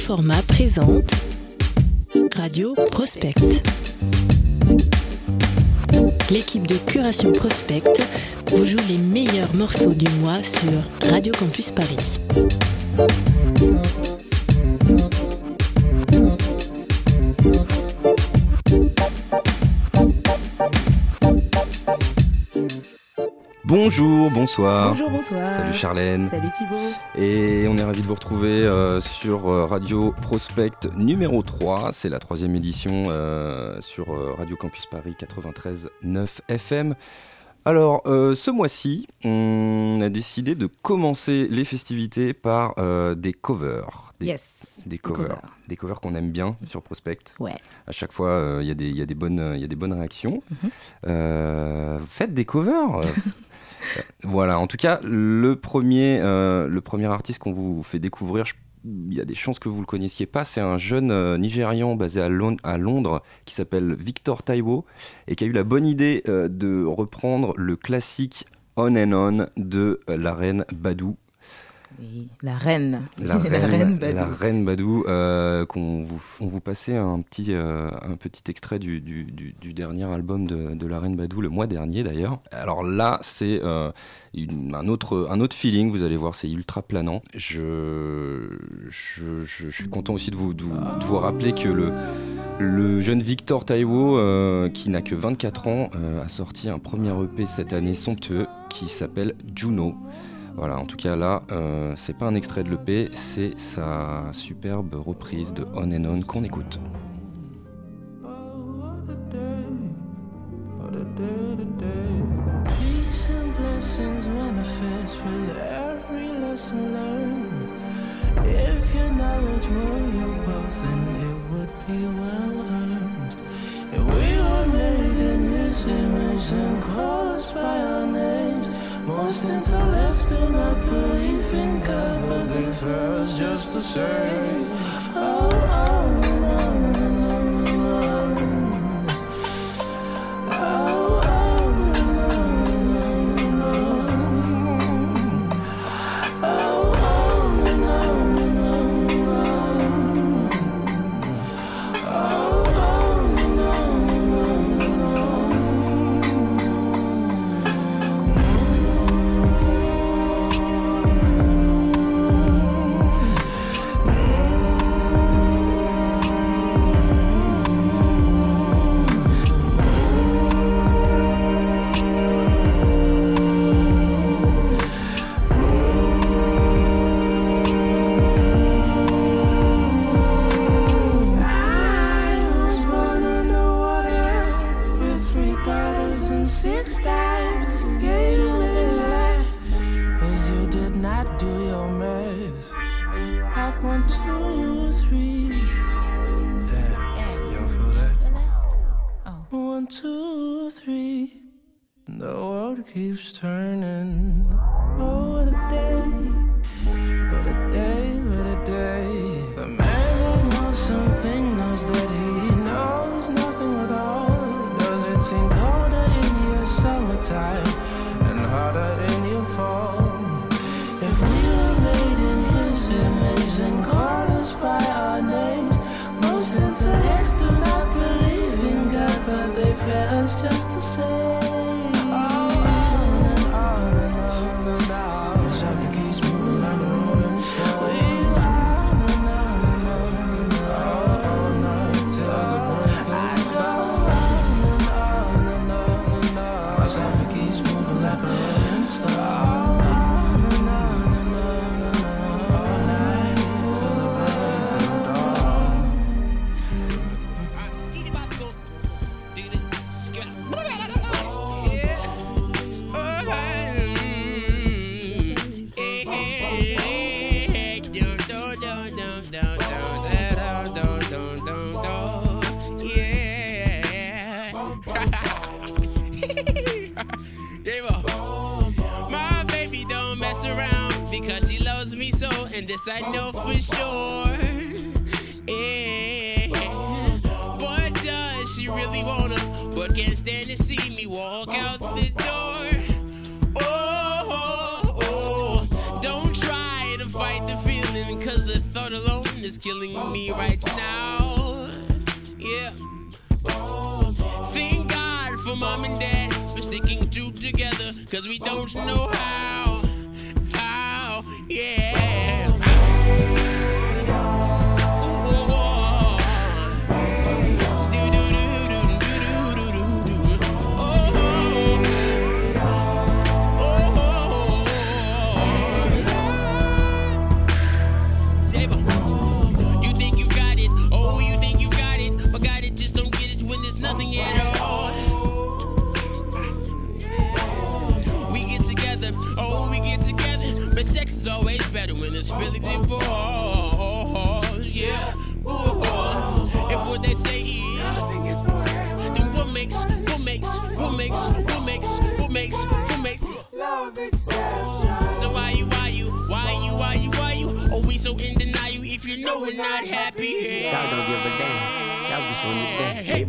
Format présente Radio Prospect. L'équipe de Curation Prospect vous joue les meilleurs morceaux du mois sur Radio Campus Paris. Bonjour, bonsoir. Bonjour, bonsoir. Salut Charlène. Salut Thibaut. Et on est ravis de vous retrouver sur Radio Prospect numéro 3. C'est la 3e édition sur Radio Campus Paris 93.9 FM. Alors, ce mois-ci, on a décidé de commencer les festivités par des covers. Des covers qu'on aime bien sur Prospect. Ouais. À chaque fois, il y a des bonnes réactions. Faites des covers. Voilà, en tout cas, le premier artiste qu'on vous fait découvrir, il y a des chances que vous ne le connaissiez pas, c'est un jeune Nigérian basé à Londres qui s'appelle Victor Taiwo et qui a eu la bonne idée de reprendre le classique On and On de la reine Badou. Oui, la reine Badou. On vous passait un petit extrait du dernier album de la reine Badou, le mois dernier d'ailleurs. Alors là, c'est un autre feeling, vous allez voir, c'est ultra planant. Je suis content aussi de vous rappeler que le jeune Victor Taiwo, qui n'a que 24 ans, a sorti un premier EP cette année somptueux qui s'appelle Juno. Voilà, en tout cas là, c'est pas un extrait de l'EP, c'est sa superbe reprise de On and On qu'on écoute. Peace and blessings manifest with every lesson learned. If your knowledge were your wealth, then it would be well earned. If we were made in His image and called us by our names, most intellects do not believe in God, but they fear us just the same. Oh, oh, no, no, no, no. Oh, oh, no, no, no. Oh, oh, no, no, no. Oh, oh, no, no, no. Keeps turning. Oh, what a day, what a day, what a day. The man that knows something knows that he knows nothing at all. Does it seem colder in your summertime and harder in your fall? If we were made in His image and called us by our names, most intellects do not believe in God, but they fear us just the same. And this I know for sure. Yeah. But does she really wanna? But can't stand to see me walk out the door. Oh, don't try to fight the feeling, cause the thought alone is is killing me right now. Yeah. Thank God for mom and dad for sticking two together, cause we don't know how, yeah. Sex is always better when there's feelings involved, yeah. Ooh. If what they say is, then what makes love exception? So why you? Oh, we so in denial if you know we're not happy. Yeah. Y'all don't give a damn. Y'all just want to dance. Hey.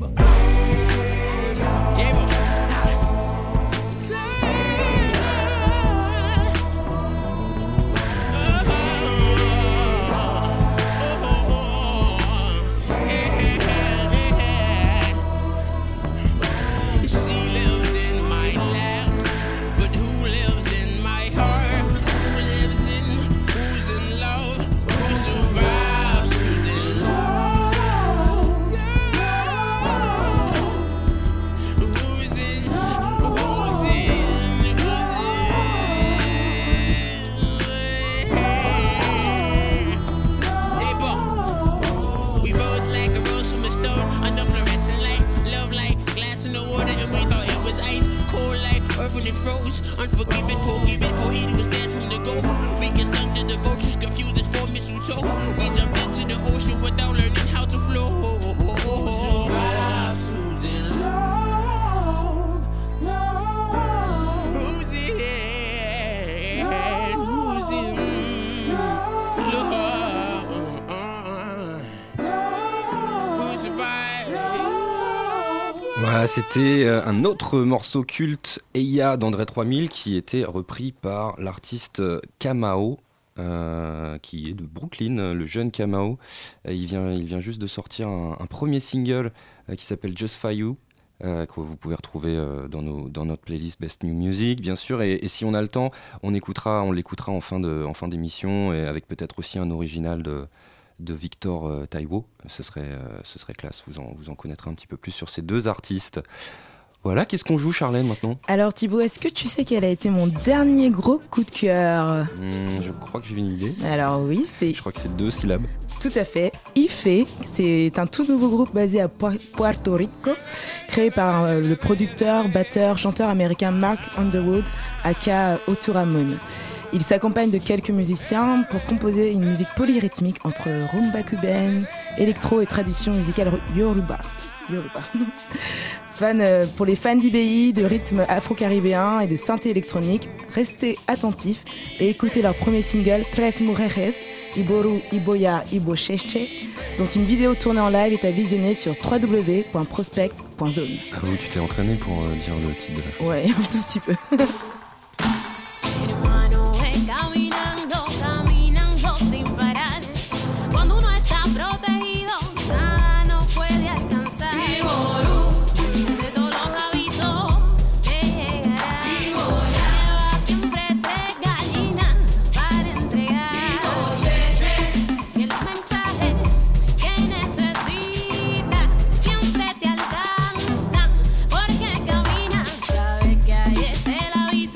Unforgiven, forgiven, for he was dead from the go. We get stung to the vultures, confused as for mistletoe. We jumped into the ocean without learning how to flow. Who's in love? Who's in love? Who survived? Voilà, c'était un autre morceau culte, Eya d'André 3000, qui était repris par l'artiste Kamao, qui est de Brooklyn, le jeune Kamao. Il vient juste de sortir un premier single qui s'appelle Just For You, que vous pouvez retrouver dans notre playlist Best New Music, bien sûr. Et si on a le temps, on l'écoutera en fin d'émission, et avec peut-être aussi un original de Victor Taiwo. Ce serait classe, vous en connaîtrez un petit peu plus sur ces deux artistes. Voilà, qu'est-ce qu'on joue, Charlène, maintenant ? Alors Thibaut, est-ce que tu sais quel a été mon dernier gros coup de cœur ? Je crois que j'ai une idée. Alors oui, Je crois que c'est 2 syllabes. Tout à fait. IFE, c'est un tout nouveau groupe basé à Puerto Rico, créé par le producteur, batteur, chanteur américain Mark Underwood, aka Oturamon. Il s'accompagne de quelques musiciens pour composer une musique polyrythmique entre rumba cubaine, électro et tradition musicale Yoruba. Pour les fans d'IBI, de rythme afro-caribéen et de synthé électronique, restez attentifs et écoutez leur premier single Tres Mujeres, Iboru, Iboya, Ibocheche, dont une vidéo tournée en live est à visionner sur www.prospect.zone. Ah oui, tu t'es entraîné pour dire le titre de la chanson. Ouais, un tout petit peu. Sabe que ahí te la avisa.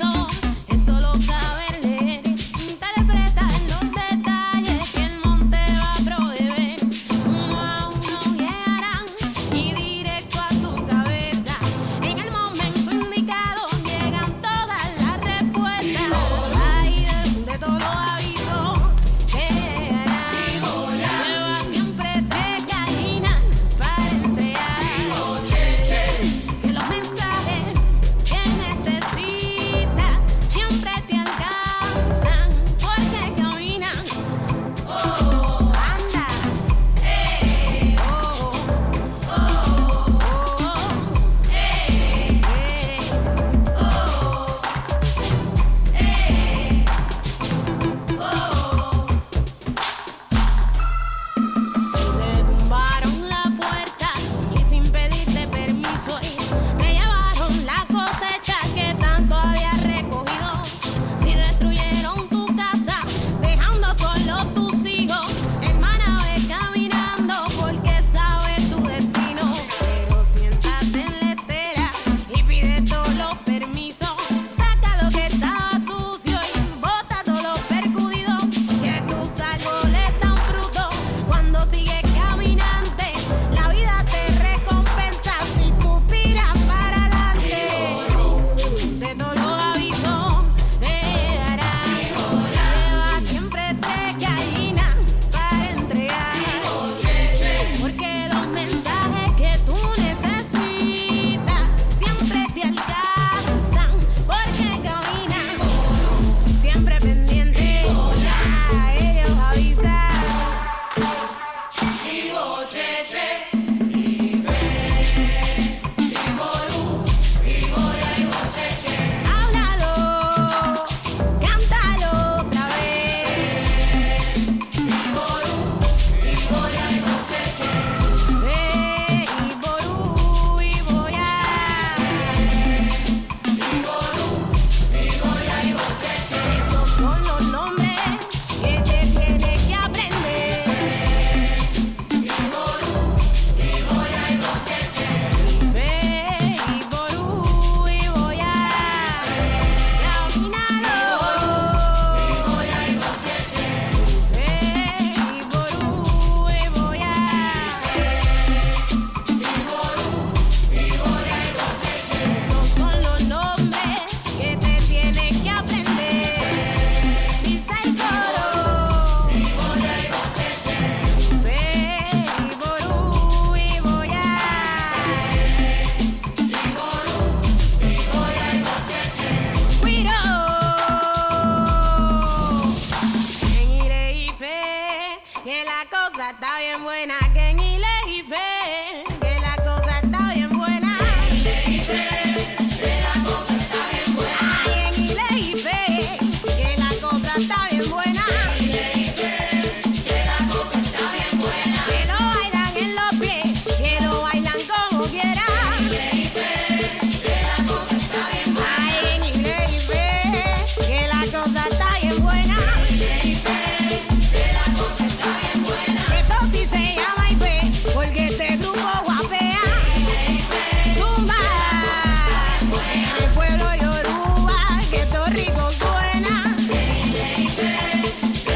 cosa está bien buena, que en Ileife, que la cosa está bien buena. Que la cosa está bien buena. Ay, en Ileife, que la cosa está bien buena. Que la cosa está bien buena. Que lo bailan en los pies, que lo bailan como quieran. Que la cosa está bien buena. Ay, en Ileife, que la cosa está bien buena. Que la cosa está bien buena. Esto sí se llama Ife, porque este grupo guapea. Zumba, el pueblo Yoruba, que esto rico suena. Que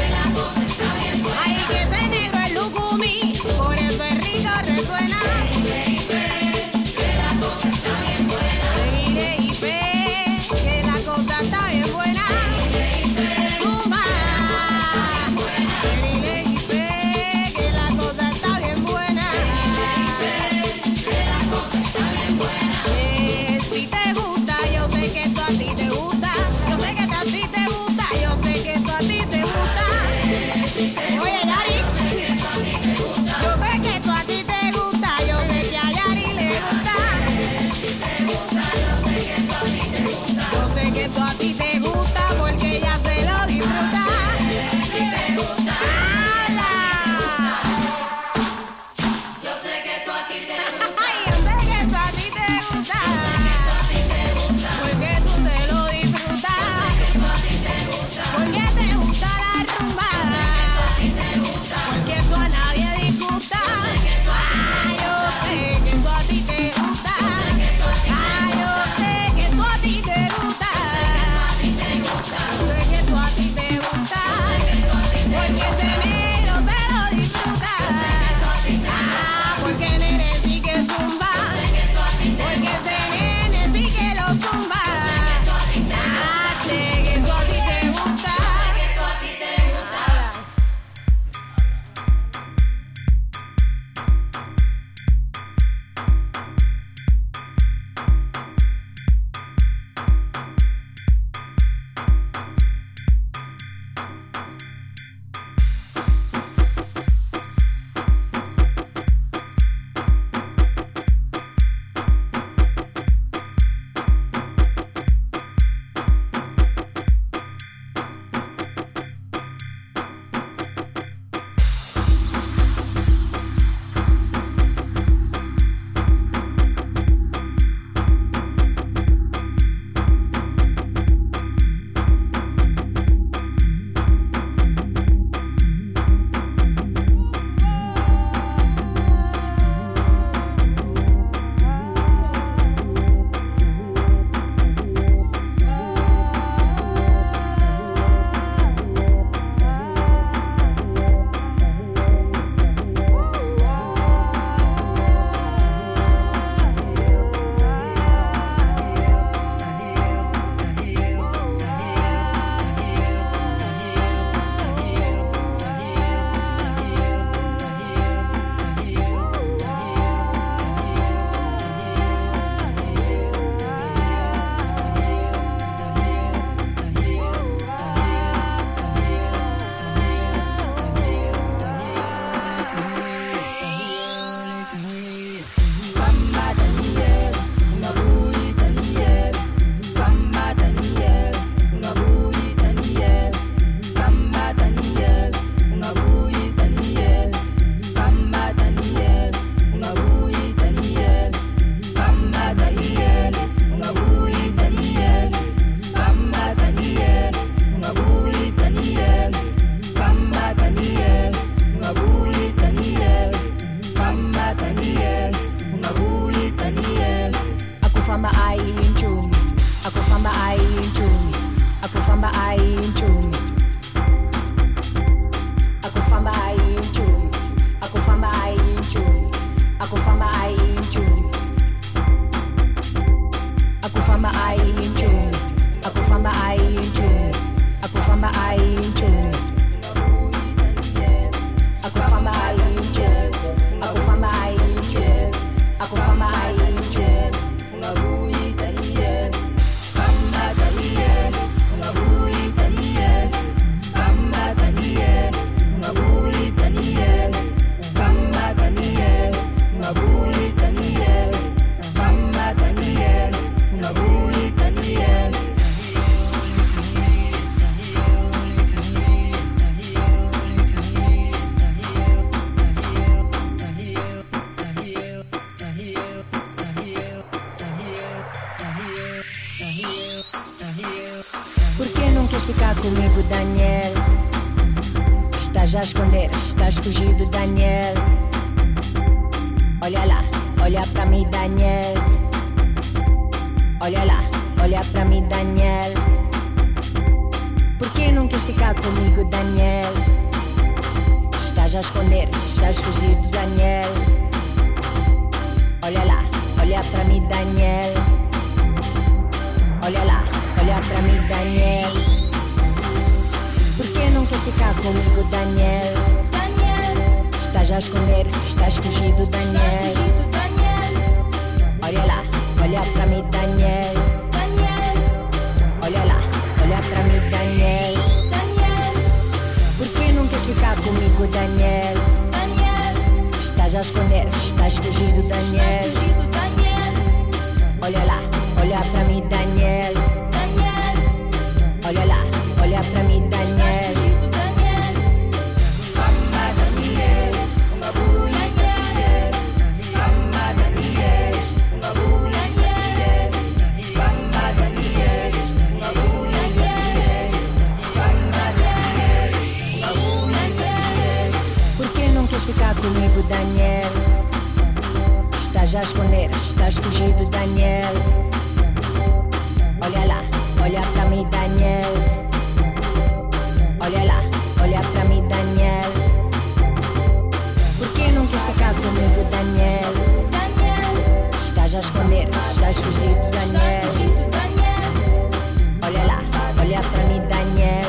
Estás a esconder, estás fugido, Daniel. Olha lá, olha pra mim, Daniel. Olha lá, olha pra mim, Daniel. Por que não queres ficar comigo, Daniel? Estás a esconder, estás fugido, Daniel. Olha lá, olha pra mim, Daniel. Olha lá, olha pra mim, Daniel. Por que não queres ficar comigo, Daniel? Daniel. Estás a esconder, estás fugido, Daniel. Olha lá, olha pra mim, Daniel. Olha lá, olha pra mim, Daniel. Por que não queres ficar comigo, Daniel? Estás a esconder, estás fugido, Daniel. Olha lá, olha pra mim, Daniel. Olha lá, olha pra mim, Daniel. Ficar comigo, Daniel. Estás a esconder, estás fugido, Daniel. Olha lá, olha pra mim, Daniel. Olha lá, olha pra mim, Daniel. Por que não queres ficar comigo, Daniel? Estás a esconder, estás fugido, Daniel. Olha lá, olha pra mim, Daniel.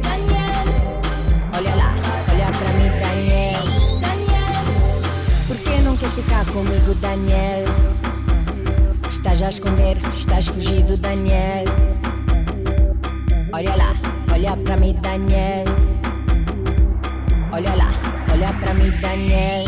Olha lá, olha pra mim, Daniel. Por que não queres ficar comigo, Daniel? Estás a esconder, estás fugido, Daniel. Olha lá, olha pra mim, Daniel. Olha lá, olha pra mim, Daniel.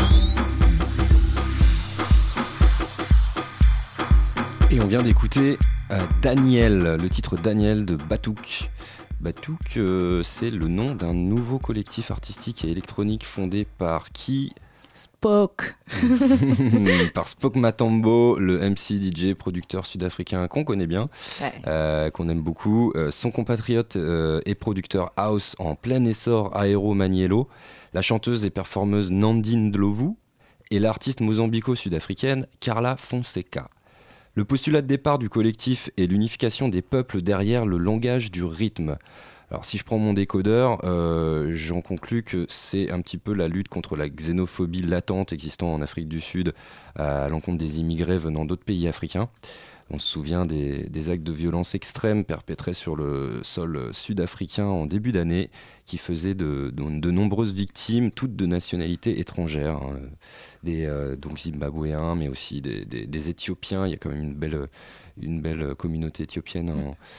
Et on vient d'écouter Daniel, le titre Daniel de Batouk. Batouk, c'est le nom d'un nouveau collectif artistique et électronique fondé par qui ? Spock. Par Spock Matambo, le MC, DJ, producteur sud-africain qu'on connaît bien, qu'on aime beaucoup. Son compatriote et producteur house en plein essor Aero Maniello, la chanteuse et performeuse Nandine Ndlovu et l'artiste mozambico-sud-africaine Carla Fonseca. Le postulat de départ du collectif est l'unification des peuples derrière le langage du rythme. Alors si je prends mon décodeur, j'en conclus que c'est un petit peu la lutte contre la xénophobie latente existant en Afrique du Sud à l'encontre des immigrés venant d'autres pays africains. On se souvient des actes de violence extrêmes perpétrés sur le sol sud-africain en début d'année qui faisaient de nombreuses victimes, toutes de nationalité étrangère, hein. Donc zimbabwéens, mais aussi des Éthiopiens. Il y a quand même une belle communauté éthiopienne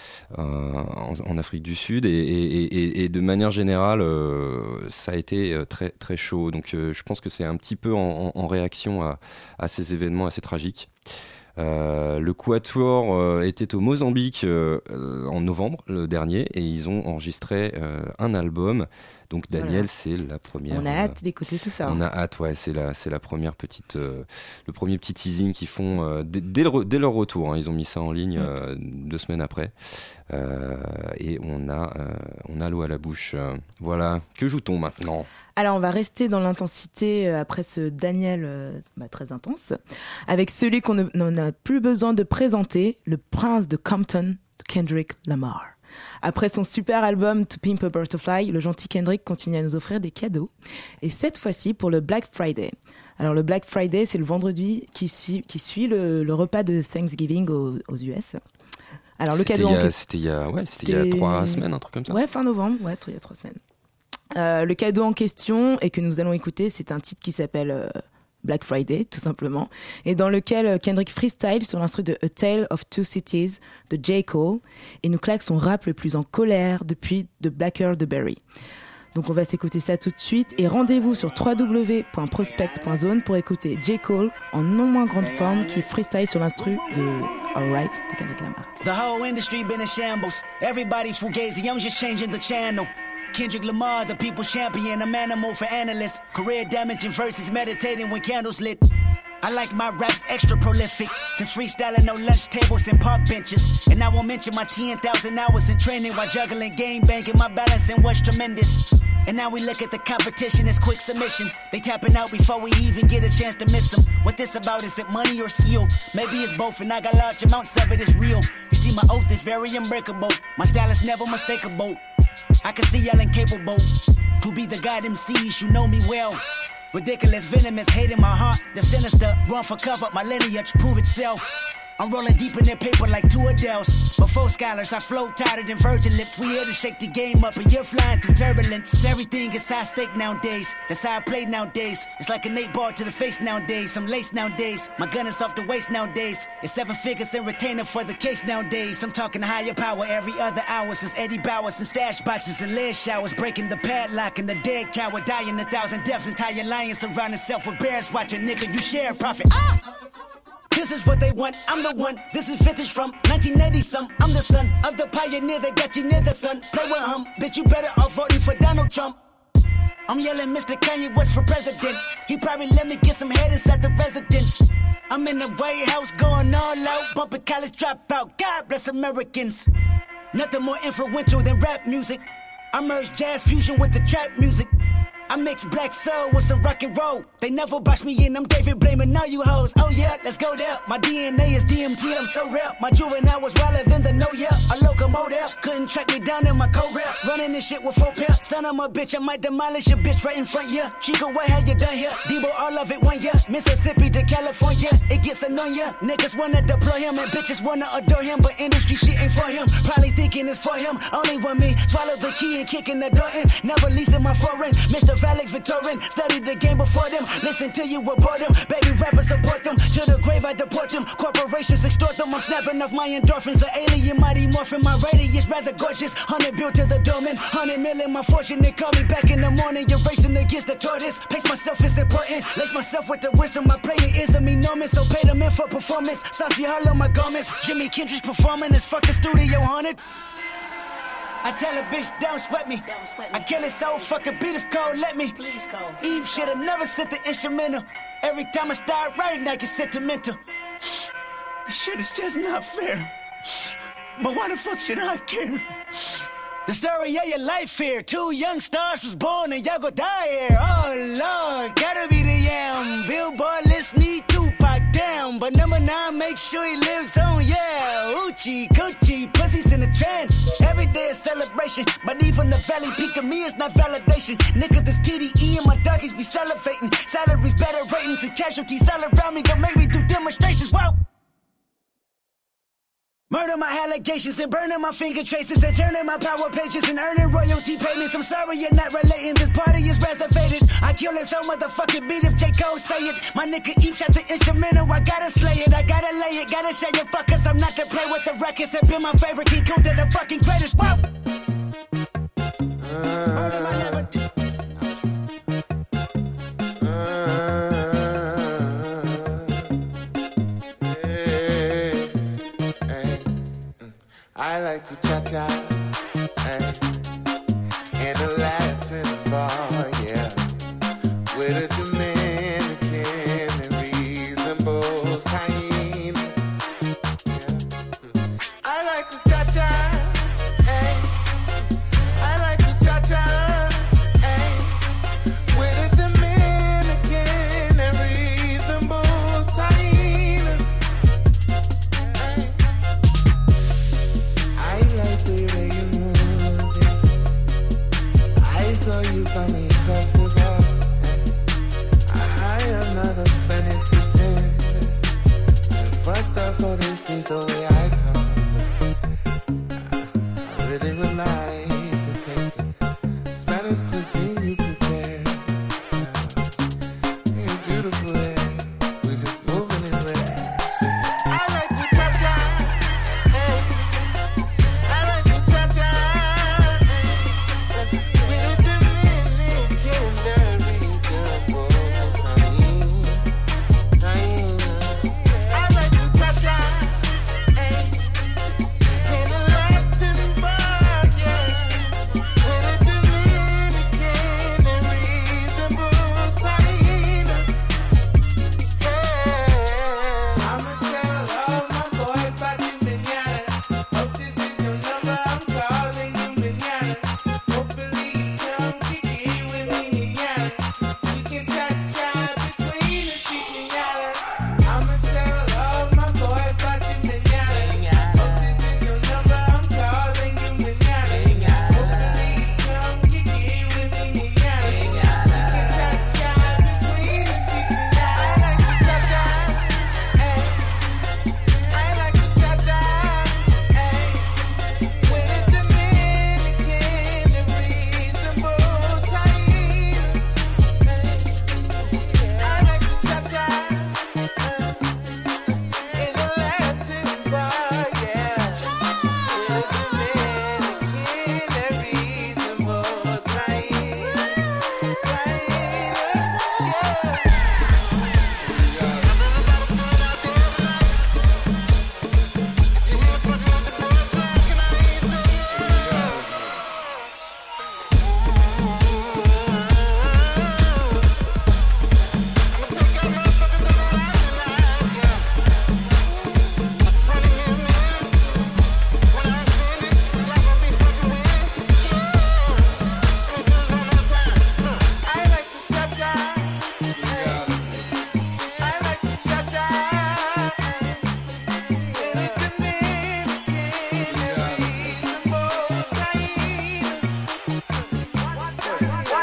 en Afrique du Sud et de manière générale ça a été très, très chaud, donc je pense que c'est un petit peu en réaction à ces événements assez tragiques. Le Quatuor était au Mozambique en novembre le dernier et ils ont enregistré un album. Donc Daniel, c'est la première. On a hâte d'écouter tout ça. On a hâte, ouais. C'est la première petite, le premier petit teasing qu'ils font dès leur retour. Hein, ils ont mis ça en ligne 2 semaines après, et on a l'eau à la bouche. Voilà. Que joue-t-on maintenant ? Alors on va rester dans l'intensité après ce Daniel très intense, avec celui qu'on n'en a plus besoin de présenter, le prince de Compton, Kendrick Lamar. Après son super album To Pimp a Butterfly, le gentil Kendrick continue à nous offrir des cadeaux. Et cette fois-ci pour le Black Friday. Alors le Black Friday, c'est le vendredi qui suit le repas de Thanksgiving aux US. Alors le cadeau c'était il y a 3 semaines, un truc comme ça. Ouais, fin novembre, il y a 3 semaines. Le cadeau en question et que nous allons écouter, c'est un titre qui s'appelle Black Friday, tout simplement, et dans lequel Kendrick freestyle sur l'instru de A Tale of Two Cities de J. Cole et nous claque son rap le plus en colère depuis The Blacker the Berry. Donc on va s'écouter ça tout de suite et rendez-vous sur www.prospect.zone pour écouter J. Cole en non moins grande forme qui freestyle sur l'instru de Alright de Kendrick Lamar. The whole industry been in shambles. Everybody fugazi, I'm just changing the channel. Kendrick Lamar, the people's champion, I'm animal for analysts. Career damaging verses, meditating when candles lit. I like my raps extra prolific. Some freestyling, no lunch tables and park benches. And I won't mention my 10,000 hours in training while juggling game banking. My balancing was tremendous. And now we look at the competition as quick submission. They tapping out before we even get a chance to miss them. What this about, is it money or skill? Maybe it's both, and I got large amounts of it, it's real. You see, my oath is very unbreakable. My style is never mistakable. I can see y'all incapable to be the god MCs, you know me well. Ridiculous, venomous, hate in my heart. The sinister, run for cover, my lineage prove itself. I'm rolling deep in their paper like two Adele's. Before scholars, I flow tighter than virgin lips. We here to shake the game up and you're flying through turbulence. Everything is high stake nowadays. That's how I play nowadays. It's like an 8 ball to the face nowadays. I'm laced nowadays. My gun is off the waist nowadays. It's 7 figures and retainer for the case nowadays. I'm talking higher power every other hour since Eddie Bowers and stash boxes and lead showers. Breaking the padlock and the dead coward. Dying 1,000 deaths. Entire lion surround itself with bears. Watch a nigga, you share profit. This is what they want, I'm the one. This is vintage from 1980-some. I'm the son of the pioneer that got you near the sun. Play with him, bitch, you better off voting for Donald Trump. I'm yelling Mr. Kanye West for president. He probably let me get some head inside the residence. I'm in the White House going all out, bumping college dropout. God bless Americans. Nothing more influential than rap music. I merge jazz fusion with the trap music. I mix black soul with some rock and roll. They never box me in, I'm David blaming all you hoes. Oh yeah, let's go there. My DNA is DMT, I'm so rare. My juvenile was wilder than the no yeah. A locomotive, couldn't track me down in my co-rap. Running this shit with 4 pair. Son of a bitch, I might demolish your bitch right in front, yeah. Chico, what have you done here? Debo, all of it 1 year. Mississippi to California, it gets annoying. Niggas wanna deploy him and bitches wanna adore him. But industry shit ain't for him, probably thinking it's for him. Only one me, swallow the key and kicking the door in. Never leasing my foreign, Mr. Valak Victorian, studied the game before them. Listen till you report them. Baby rappers support them. To the grave I deport them. Corporations extort them. I'm snapping off my endorphins. An alien mighty morphin. My radius rather gorgeous. 100 built to the dome. 100 million my fortune. They call me back in the morning. You're racing against the tortoise. Pace myself is important. Lace myself with the wisdom. My player is a enormous. So pay them in for performance. Saucy hollow my garments. Jimi Kendrick's performing. This fucking studio haunted. I tell a bitch, don't sweat me. I kill it so fucking beat if cold, let me. Please call. Eve should've never sent the instrumental. Every time I start writing, I get sentimental. This shit is just not fair. But why the fuck should I care? The story of your life here. 2 young stars was born and y'all gon' die here. Oh Lord, gotta be the yam. Billboard list need Tupac down. But number 9, make sure he lives on, yeah. Oochie, coochie, pussies in a trance. Every day a celebration. But even the valley peak to me is not validation. Nigga, this TDE and my doggies be salivating. Salaries, better ratings, and casualties all around me. Don't make me do demonstrations, whoa. Murder my allegations and burning my finger traces and turning my power pages and earning royalty payments. I'm sorry you're not relating, this party is reservated. I kill it so motherfucking beat if J. Cole say it. My nigga each shot the instrumental, I gotta slay it, I gotta lay it, gotta show you fuckers I'm not to play with the records. Have been my favorite King Kunta, the fucking greatest, whoa! I like to cha-cha, in a Latin bar, yeah, with a Dominican and reasonable time, yeah. I like to cha-cha, I like to cha-cha, with a Dominican and reasonable time. You from across the bar. I am not of Spanish descent. Fucked up, so they think the way I talk. I really would like to taste it. Spanish cuisine you prepare. You're beautiful, we just moving in red. I like to cha-cha. I like to cha-cha.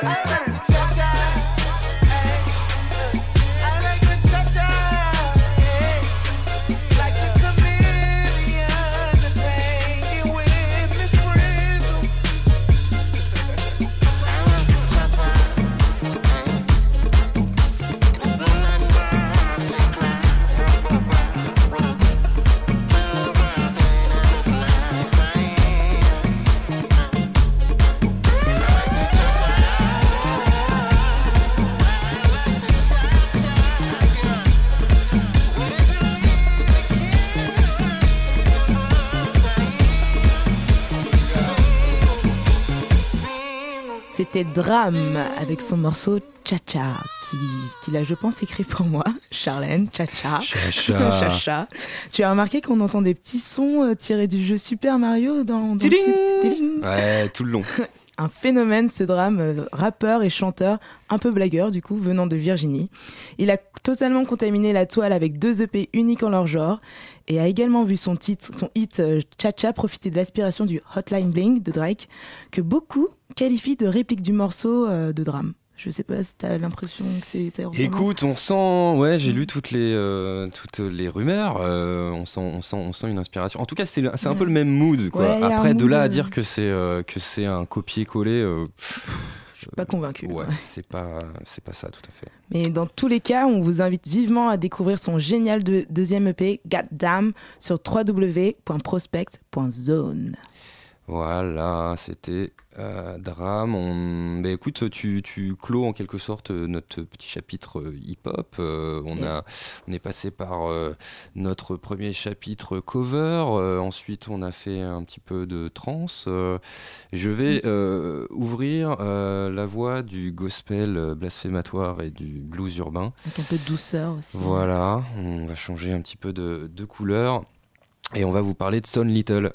C'était Drame avec son morceau Cha-Cha qu'il a, je pense, écrit pour moi. Charlène, Cha-Cha. Cha-Cha. Tu as remarqué qu'on entend des petits sons tirés du jeu Super Mario dans Tiding. Ouais, tout le long. Un phénomène, ce Drame, rappeur et chanteur, un peu blagueur du coup, venant de Virginie. Il a totalement contaminé la toile avec 2 EP uniques en leur genre et a également vu son hit Cha-Cha profiter de l'aspiration du Hotline Bling de Drake, que beaucoup qualifient de réplique du morceau de Drame. Je sais pas si t'as l'impression que c'est ressemble. Écoute, on sent, ouais, j'ai lu toutes les rumeurs. On sent une inspiration. En tout cas, c'est un peu le même mood, quoi. Ouais, après, de mood, là à dire que c'est un copier-coller. Je suis pas convaincue. Ouais, c'est pas ça, tout à fait. Mais dans tous les cas, on vous invite vivement à découvrir son génial deuxième EP, Goddamn, sur www.prospect.zone. Voilà, c'était Drame. Bah, écoute, tu clôt en quelque sorte notre petit chapitre hip-hop. On est passé par notre premier chapitre cover. Ensuite, on a fait un petit peu de trance. Je vais ouvrir la voie du gospel blasphématoire et du blues urbain. Avec un peu de douceur aussi. Voilà, on va changer un petit peu de couleur. Et on va vous parler de Son Little.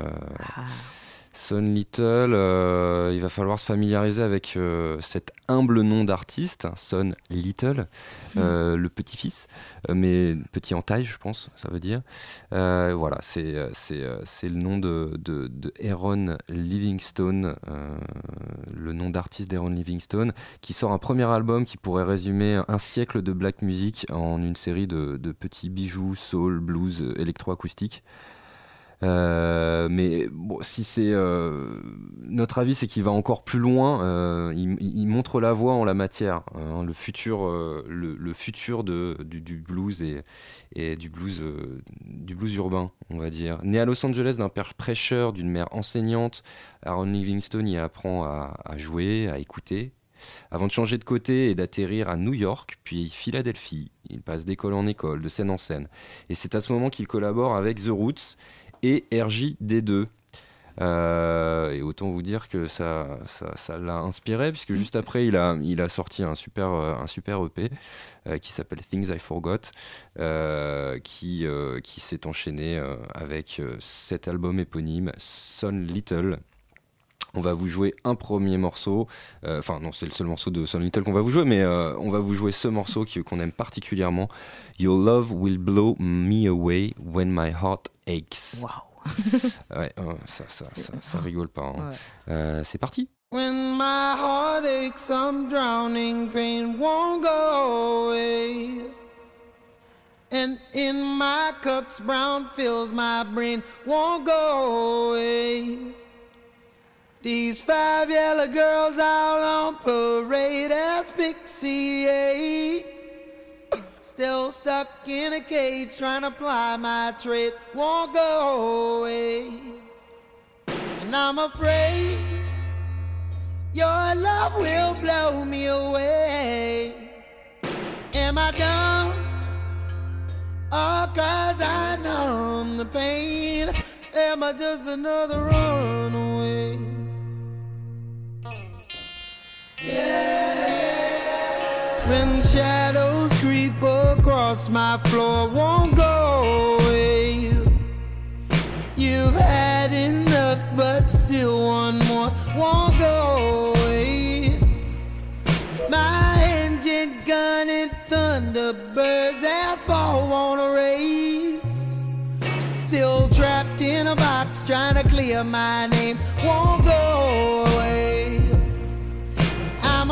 Son Little, il va falloir se familiariser avec cet humble nom d'artiste, Son Little, le petit-fils, mais petit en taille, je pense, ça veut dire. Voilà, c'est le nom de Aaron Livingstone, le nom d'artiste d'Aaron Livingstone, qui sort un premier album qui pourrait résumer un siècle de black music en une série de petits bijoux, soul, blues, électroacoustiques. Mais bon, si c'est notre avis, c'est qu'il va encore plus loin. Il montre la voie en la matière, le futur du blues et du blues urbain, on va dire. Né à Los Angeles d'un père prêcheur, d'une mère enseignante, Aaron Livingstone y apprend à jouer, à écouter. Avant de changer de côté et d'atterrir à New York, puis Philadelphie, il passe d'école en école, de scène en scène. Et c'est à ce moment qu'il collabore avec The Roots et RJD2. Et autant vous dire que ça l'a inspiré, puisque juste après il a sorti un super EP qui s'appelle Things I Forgot, qui s'est enchaîné avec cet album éponyme, Son Little. On va vous jouer un premier morceau, enfin non, c'est le seul morceau de Son Little qu'on va vous jouer, mais on va vous jouer ce morceau qu'on aime particulièrement, Your Love Will Blow Me Away When My Heart Aches. Wow. Ouais, ça rigole pas. Hein. Ouais. C'est parti. When my heart aches, some drowning pain won't go away. And in my cups, brown fills my brain, won't go away. These 5 yellow girls out on parade asphyxiate. Still stuck in a cage trying to ply my trade, won't go away. And I'm afraid your love will blow me away. Am I dumb? Oh, 'cause I numb the pain. Am I just another runaway? When shadows creep across my floor, won't go away. You've had enough, but still one more won't go away. My engine gunning thunderbirds, asphalt won't erase. Still trapped in a box, trying to clear my name, won't go away. I'm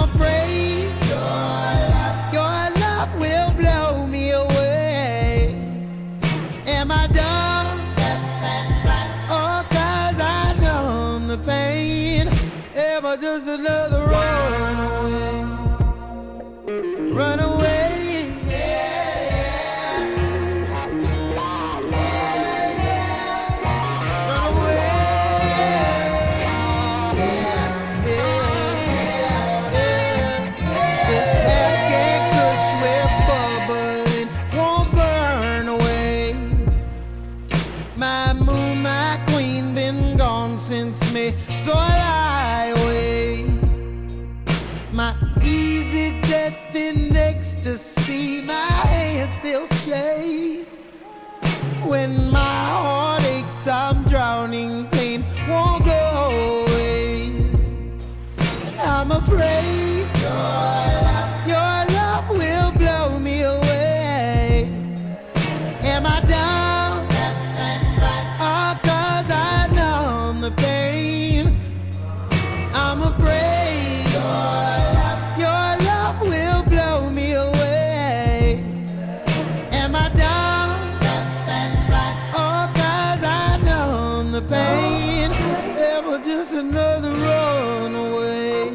Easy death in ecstasy, my hands still shake. When my heart aches, I'm drowning, pain won't go away. I'm afraid your love will blow me away. Am I down? Oh, 'cause I numb the pain. I'm afraid your love will blow me away. Am I down? Oh, 'cause I numb the pain. Ever just another runaway.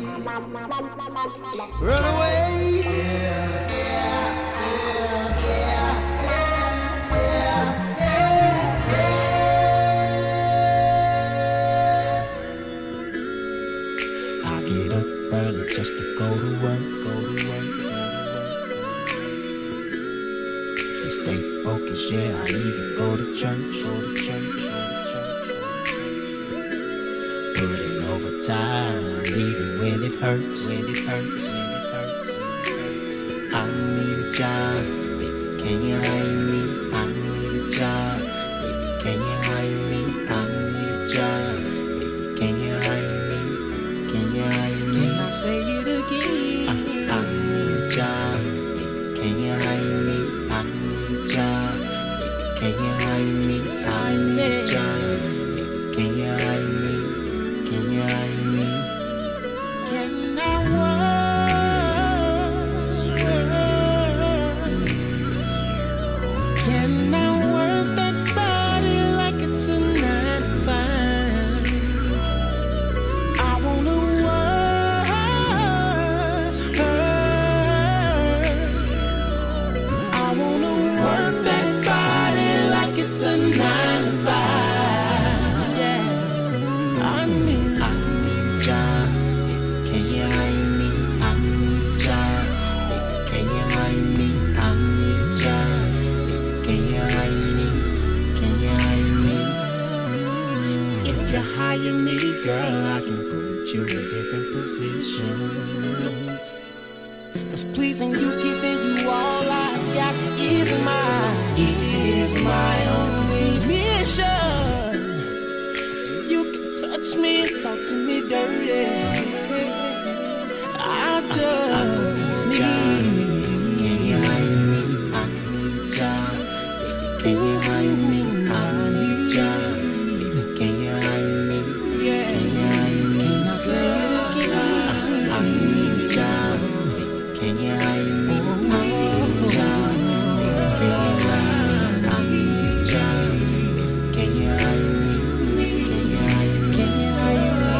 Run away. I get up early just to go to work, To stay focused, yeah, I even go to church, Putting overtime, even when it hurts, I need a job, baby, can you hire me? I need a job, baby, can you hire me? I need a job, baby, can you hire me? Can you hire me? Can I say it again? I need a job, baby, can you hire me? I need a job, baby, can you hire me? I need a job, baby, can you hire me? Can you hire me? Can I work? Can I work that body like it's a 9 to 5? I wanna work. I wanna work that body like it's a 9 to 5. Yeah, I need a job. Baby, can you hire me? I need a job. Baby, can you hire me? I need a job. Baby, can you hire me? Can you hire me? If you hire me, girl, I can put you in different positions. 'Cause pleasing you, giving you all I got is my only mission. You can touch me, talk to me dirty. I just need. Can you hire me? I need a job. Baby, can you hire me? I need a job. Baby, can you hire me? Can you hire me? Can I say it again? I need a job. Baby, can you hire me? I need a job. Baby, can you hire me? I need a job. Baby, can you hire me? Can you hire me? Can you hire me?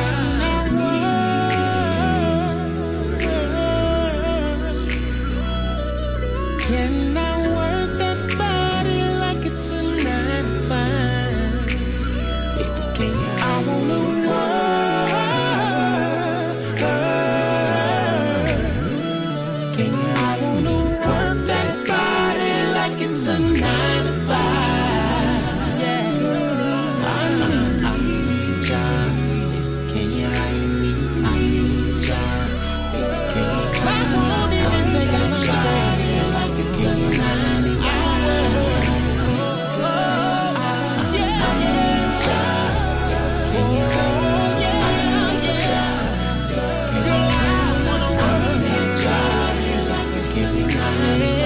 Can I work that body like it's a 9 to 5? Baby, can you? I wanna work. Can you? I wanna work that body like it's a 9 to 5. Yeah, I need a job. Baby, can you hire me? I need a job. Baby, can you hire me? I won't even take a lunch break. Like it's a 9 to 5. Can you hire me? I need a job. Girl, I wanna work that job. Like it's a 9 to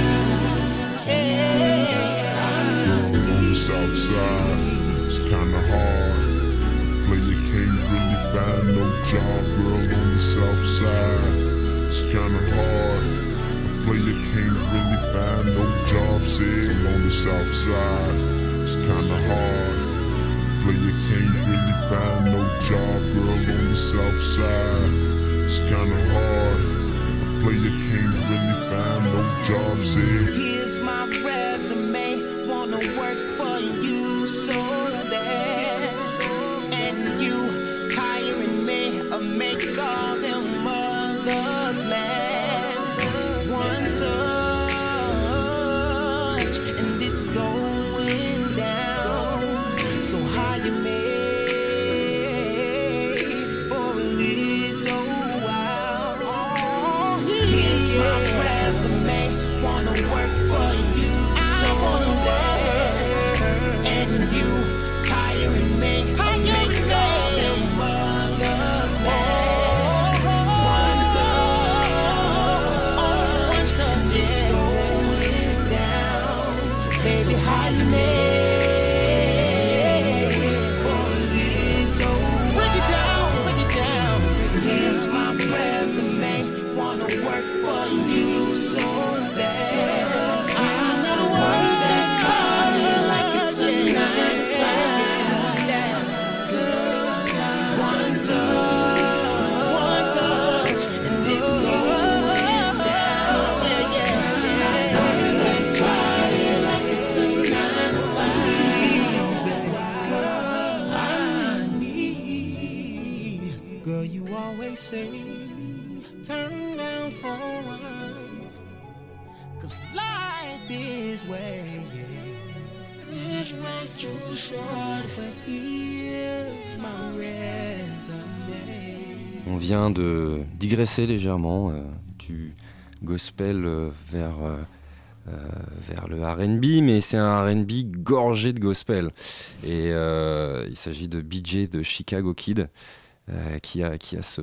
5. On the south side, it's kinda hard. Player can't really find no job, girl, on the south side. It's kinda hard. Player can't really find no job, said on the south side. It's kinda hard. Player can't really find no job, girl, on the south side. It's kinda hard. Player can't really find no job, said. Here's my resume, wanna work for you so bad. And you hiring me, make all them mothers mad. One touch and it's going down. So hire me for a little while. Here's my resume, wanna work for you so bad. And you hiring me, I'll make all them muggers mad. One touch, it's going down. So baby, how you make? Here's my resume, wanna work for you so bad. I wanna work that body like it's a 9-to-5. Girl, one touch, and it's going down. I work that body like it's a 9-to-5. Girl, I need. Girl, you always say, turn down for one, 'cause life is way too short, but here's my resume. On vient de digresser légèrement du gospel vers le R&B, mais c'est un R&B gorgé de gospel. Et il s'agit de BJ de Chicago Kid. Qui a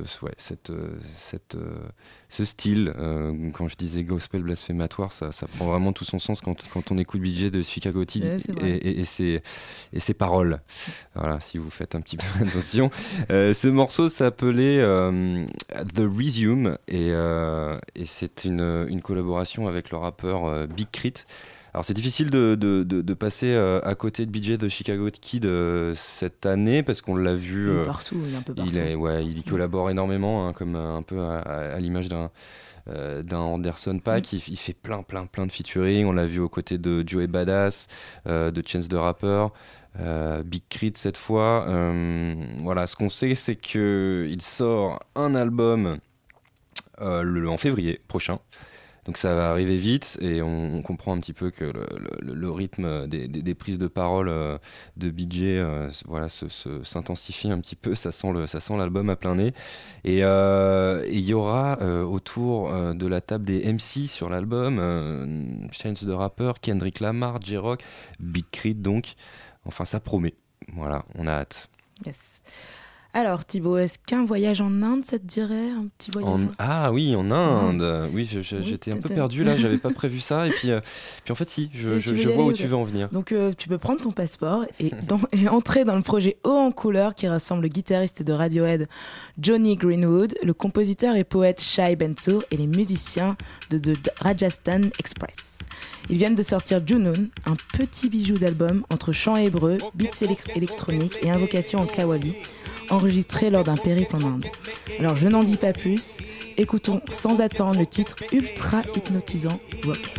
ce style. Quand je disais gospel blasphématoire, ça prend vraiment tout son sens quand on écoute BJ de Chicago Kid et ses paroles. Voilà, si vous faites un petit peu attention. Ce morceau s'appelait The Resume et c'est une collaboration avec le rappeur Big Crit. Alors c'est difficile de passer à côté de BJ de Chicago Kid cette année parce qu'on l'a vu. Il est partout, il est un peu partout. Il y collabore énormément, hein, comme un peu à l'image d'un Anderson .Paak. Il fait plein de featuring. On l'a vu aux côtés de Joey Badass, de Chance the Rapper, Big Crit cette fois. Voilà, ce qu'on sait, c'est qu'il sort un album en février prochain. Donc ça va arriver vite et on comprend un petit peu que le rythme des prises de parole de BJ s'intensifie un petit peu, ça sent l'album à plein nez. Et il y aura autour de la table des MC sur l'album Chance the Rapper, Kendrick Lamar, J-Rock, Big Crit donc. Enfin ça promet. Voilà, on a hâte. Yes. Alors Thibaut, est-ce qu'un voyage en Inde, ça te dirait un petit voyage Ah oui, en Inde. Oui, j'étais un peu perdu là, j'avais pas prévu ça. Et puis en fait, si, je vois où tu veux en venir. Donc tu peux prendre ton passeport et entrer dans le projet Haut en couleur qui rassemble le guitariste de Radiohead Johnny Greenwood, le compositeur et poète Shai Bensour et les musiciens de The Rajasthan Express. Ils viennent de sortir Junoon, un petit bijou d'album entre chants hébreux, beats électroniques et invocations en qawwali, enregistré lors d'un périple en Inde. Alors je n'en dis pas plus, écoutons sans attendre le titre ultra hypnotisant Rocket.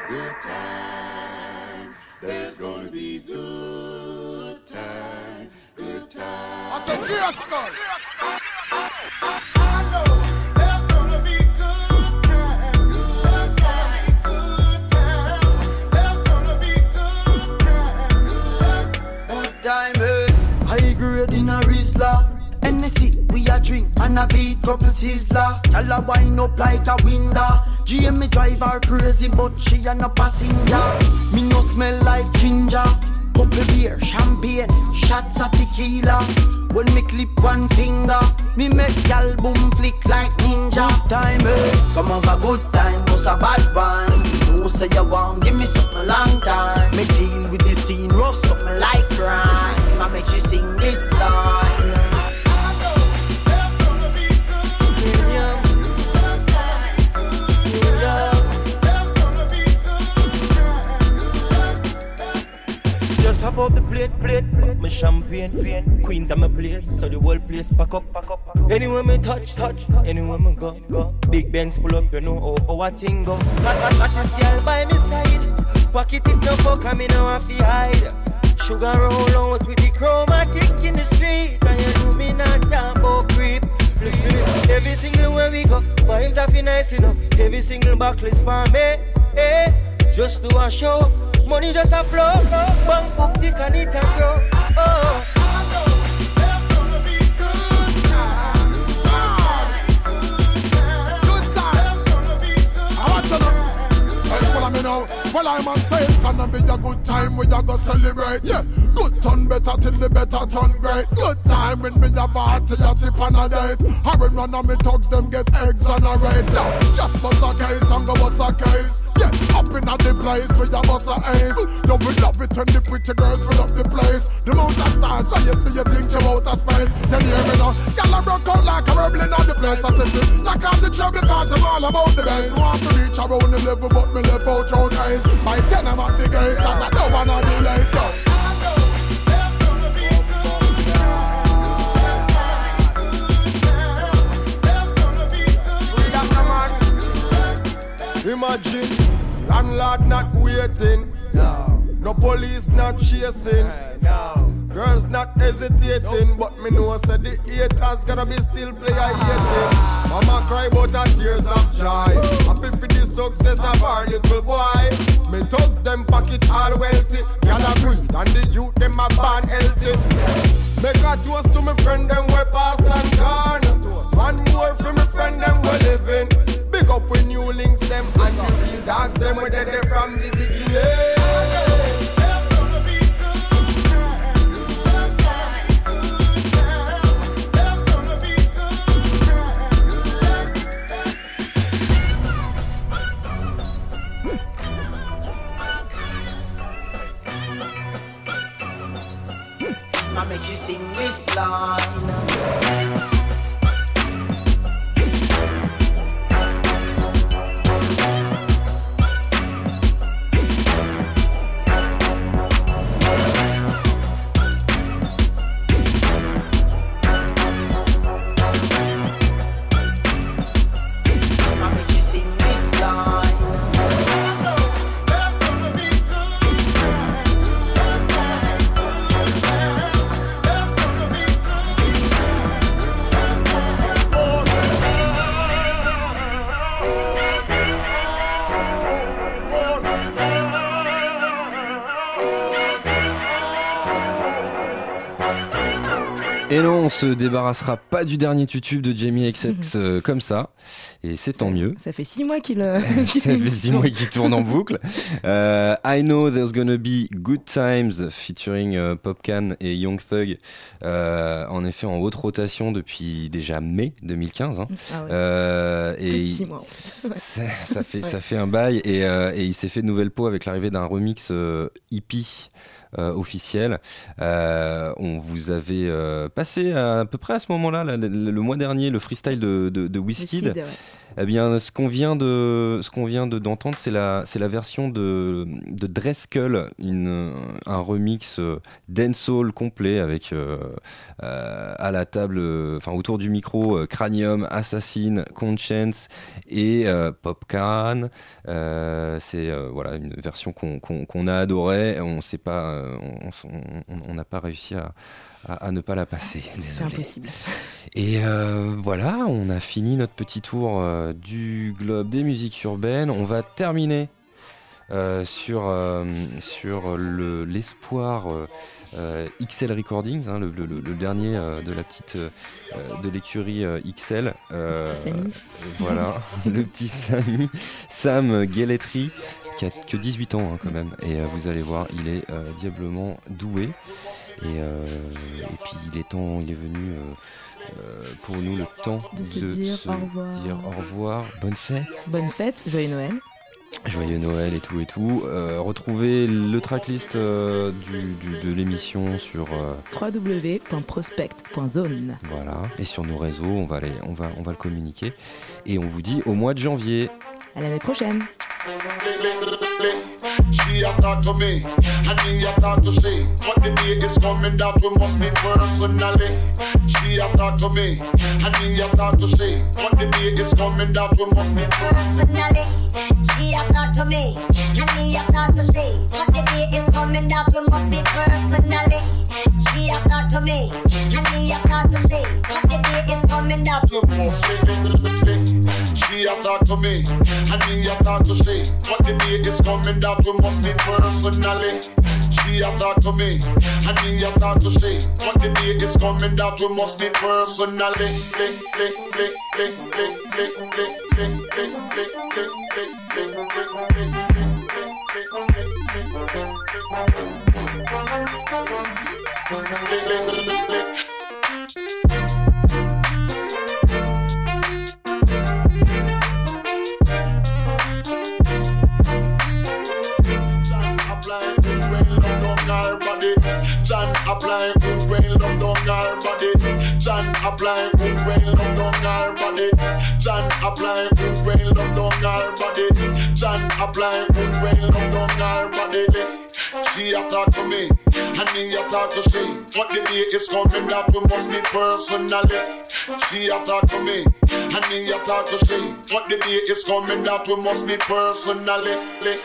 good times. There's gonna be good times, good times. I said, Cheers, Skull. I know there's gonna be good times. There's gonna be good times. There's gonna be good times. Good time, hey. High grade in a Rizla. NSC, we a drink and a beat couple sizzler. Tell her wind up like a window. GM drive her crazy, but she a no passenger. Me no smell like ginger. Couple beer, champagne, shots of tequila. When me clip one finger, me make y'all boom flick like ninja. Good time, eh? Come have a good time, what's a bad one? No say you want, give me something long time. Me deal with the scene rough, something like crime. I make you sing this line. Just hop out the plate, pop my champagne. Queens at my place, so the whole place pack up. Anywhere me touch, anywhere me go. Big Benz pull up, you know how a thing go. Got this girl by me side, pocket it no fuck, I me no have to hide. Sugar roll out with the chromatic in the street, and you know me not talk about creep. Listen, every single way we go, vibes are nice, you know. Every single backlist for me, just do a show. Money just a flow, bank book thick and it a grow. Oh. Good time. I watch you now. Hey, follow me now. Well, I'm on say it's gonna be a good time when you go celebrate. Yeah, good turn better till the better turn great. Good time when me a party, a tip and a date. Hurry run on me thugs, them get exonerate. Yeah, just bust a case and go bust a case. Yeah, up in at the place where you bust a ace. Yo, we love it when the pretty girls fill up the place. The amount of stars when you see you think you're out of space. Then you hear me now, y'all a broke out like a rebel in the place. I said, lock off the trouble cause them all about the base. Want to reach around the level but me left out round 8. By 10 I'm at the gate cause I don't wanna be late. Yo. Imagine, landlord not waiting, no police not chasing, girls not hesitating, but me know say the haters gonna be still player hating. Mama cry but her tears of joy, happy for the success of our little boy. Me thugs them pocket all wealthy, y'all a greed and the youth them a born healthy. Make a toast to me friend them we pass and gone, one more for me friend them we living. Big up when you links them and you real dogs them where they from the beginning. I make you sing this line. Et non, on se débarrassera pas du dernier tutube de Jamie XX comme ça, et c'est tant mieux. Ça fait 6 mois qu'il ça fait 6 mois qu'il tourne en boucle. I Know There's Gonna Be Good Times featuring Popcan et Young Thug, en effet en haute rotation depuis déjà mai 2015. Hein. Ah ouais. Et 6 mois. Ça fait un bail, et il s'est fait de nouvelle peau avec l'arrivée d'un remix hippie. Officiel. On vous avait passé à peu près à ce moment-là, le mois dernier, le freestyle de Wizkid. Ouais. Eh bien, ce qu'on vient d'entendre, c'est la version de Dreskull, un remix dancehall complet avec à la table, autour du micro, Cranium, Assassin, Conscience et Popcan. C'est une version qu'on a adorée. On sait pas, on n'a pas réussi à ne pas la passer. C'est impossible. Et voilà, on a fini notre petit tour du globe des musiques urbaines. On va terminer sur l'espoir XL Recordings, le dernier de la petite de l'écurie XL. Voilà, le petit Samy, Sam Guelletry, qui a que 18 ans quand même. Et vous allez voir, il est diablement doué. Et puis il est venu pour nous le temps de se dire au revoir, bonne fête, joyeux Noël et tout. Retrouvez le tracklist de l'émission sur www.prospect.zone. Voilà, et sur nos réseaux, on va le communiquer et on vous dit au mois de janvier. À l'année prochaine. She a talk to me, and me a talk to she. But the day is coming that we must meet personally. She a talk to me, and me a talk to she. But the day is coming that we must meet personally. She a talk to me, and me a talk to she. But the day is coming that we must meet personally. She a talk to me, and me a talk to she. But the day is coming that we must meet. She a talk to me, and me a talk to she. But the day is coming that we must meet personally. She a talk to me, and me a talk to she. But the day is coming that we must meet personally. John apply good rain love down her body. John apply good rain love down her body. John apply good rain love down her body. John apply good rain love down her body. She a talk to me, and me a talk to she. But the day is coming that we must meet personally. She a talk to me, and me a talk to she. But the day is coming that we must meet personally.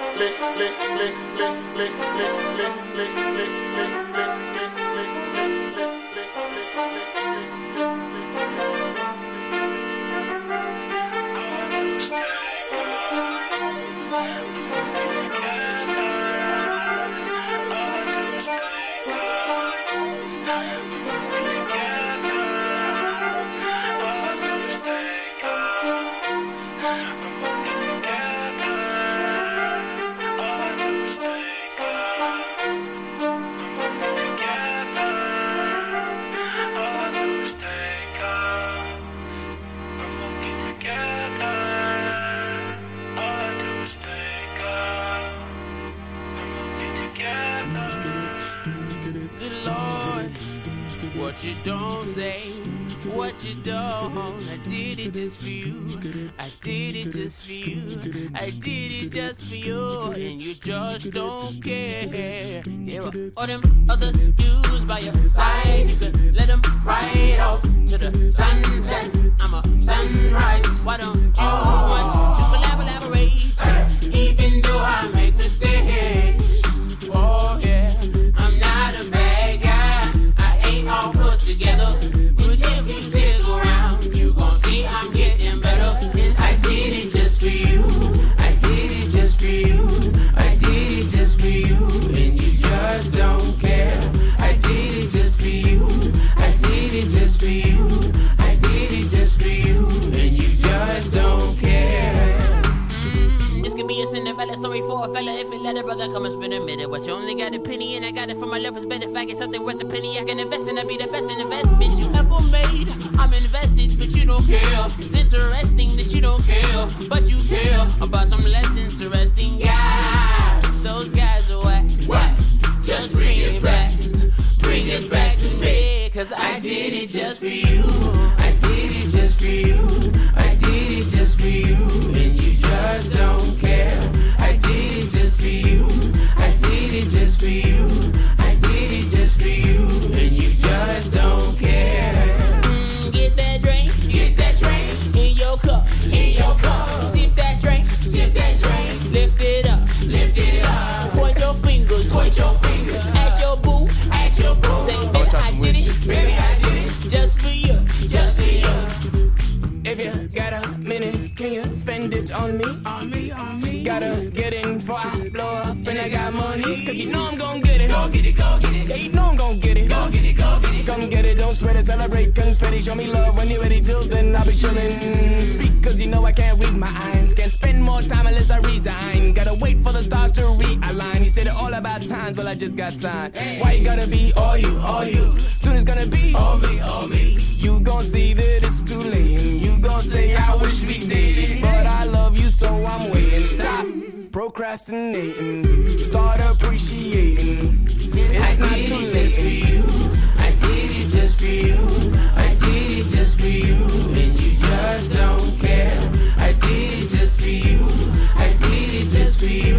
What you don't say, what you don't. I did it just for you. I did it just for you. I did it just for you, and you just don't care. Yeah, all them other dudes by your side, you can let them ride off to the sunset. I'm a sunrise. Why don't you want to collaborate? Even though I make mistakes. Oh yeah, I'm not a bad guy. All put together, but if you stick around, you gon' see I'm getting better. And I did it just for you. I did it just for you. I did it just for you, and you just don't care. I did it just for you. I did it just for you. I did it just for you, and you just don't care. This could be a Cinderella story for a fella if it let a brother come and spend a minute. But you only got a penny and I got it from my lovers. But if I get something worth a penny, I can invest and I'll be the best investment you ever made. I'm invested, but you don't care. It's interesting that you don't care, but you care about some less interesting guys. Those guys are whack. Just bring it back to me. Cause I did it just for you. I did it just for you. I did it just for you. lift it up. Point your fingers at your boo, Say, baby, I did it, just for you, just for you. If you got a minute, can you spend it on me? Gotta get in before I blow up and I got monies, cause you know I'm gon' get it. Go get it. Yeah, you know I'm gon' get it. Go get it. Come get it, don't sweat it, celebrate, confetti. Show me love when you're ready, till then I'll be chillin'. Speak, cause you know I can't read my eyes. Can't spend more time unless I resign. Gotta wait for the stars to realign. You said it all about times, well I just got signed. Why you gotta be all you? Soon it's gonna be all me. You gon' see that it's too late, and you gon' say I wish we dated, but I love you so I'm waiting. Stop procrastinating, start appreciating. It's not too late for you. I did it just for you. I did it just for you, and you just don't care. I did it just for you. I did it just for you.